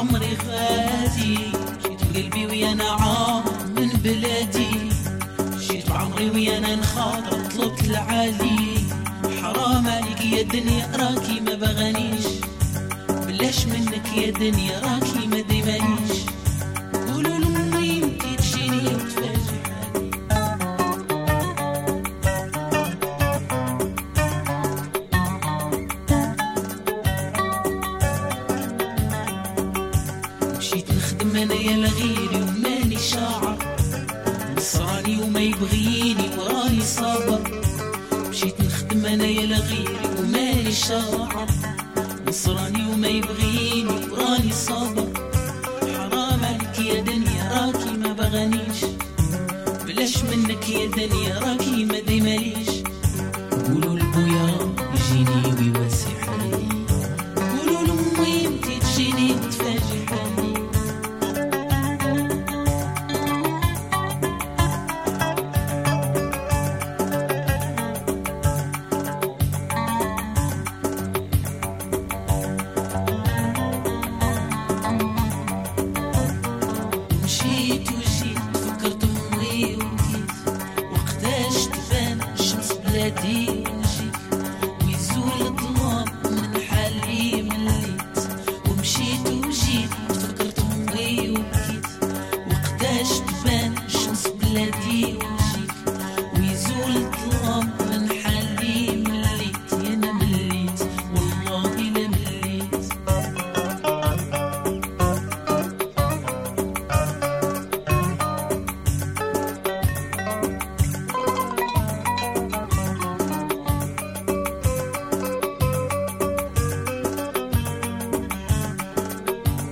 عمري غادي، جيت بقلبي ويا نعام من بلادي، جيت بعمري ويا انا نخاطر طلبت العالي. حرام عليك يا دنيا راكي ما بغانيش، بلاش منك يا دنيا راكي ما ديمانيش. قولوا لأمي انتي تجيني وتفاجئ حالي. مشيت نخدم انا يا لغيري وماني شاعر، نصراني وما يبغيني وراني صابر. مشيت نخدم انا يا لغيري وماني شاعر، نصراني وما يبغيني وراني صابر. حرام عليك يا دنيا راكي ما بغانيش، بلاش منك يا دنيا راكي ما ديماليش. قولوا لبويا يجيني ويوسع حالي، قولوا لامي انتي تجيني وتفاجئ حالي.